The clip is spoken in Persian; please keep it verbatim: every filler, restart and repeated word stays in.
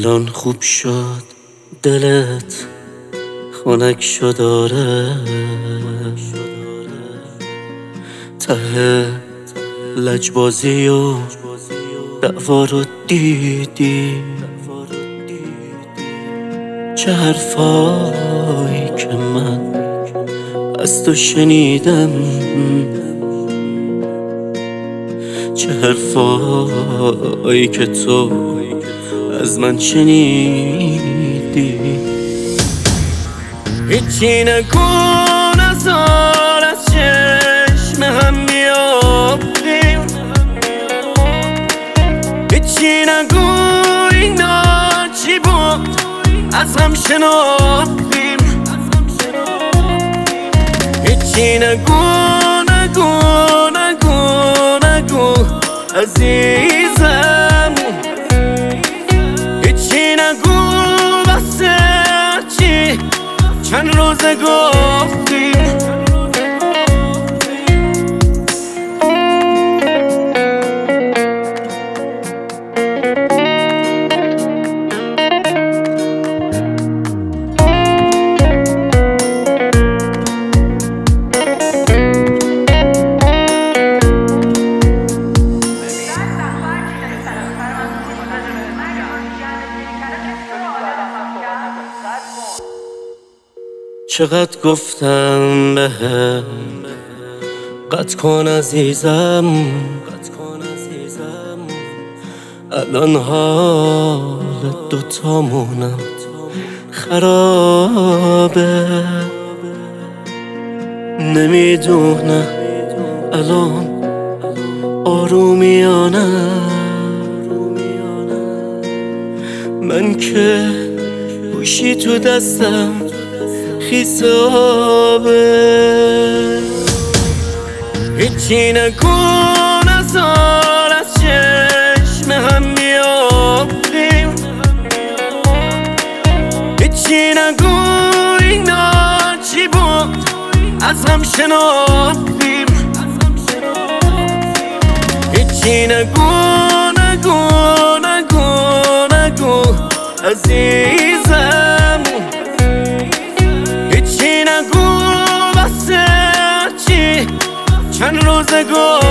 الان خوب شد دلت خنک شد آره، ته لجبازی و دعوا رو دیدی، چه حرفایی که من از تو شنیدم، چه حرفایی که تو از من شنیدی. هیچی نگو نزار از چشم هم بیافتیم، هیچی نگو اینا چی بود از هم شناختیم، هیچی نگو نگو نگو نگو عزیزم، هیچی نگو بسه چی چند روزه گفتیم. چقدر گفتم بهم قطع کن عزیزم، الان حال دوتامونم خرابه، نمیدونم الان آرومیانه من که گوشی تو دستم خیسابه. هیچی نگو نزار از چشم هم بیافتیم، هیچی نگو اینا چی بود از هم شناختیم، هیچی نگو نگو نگو نگو عزیزم، چند روزه گفتیم.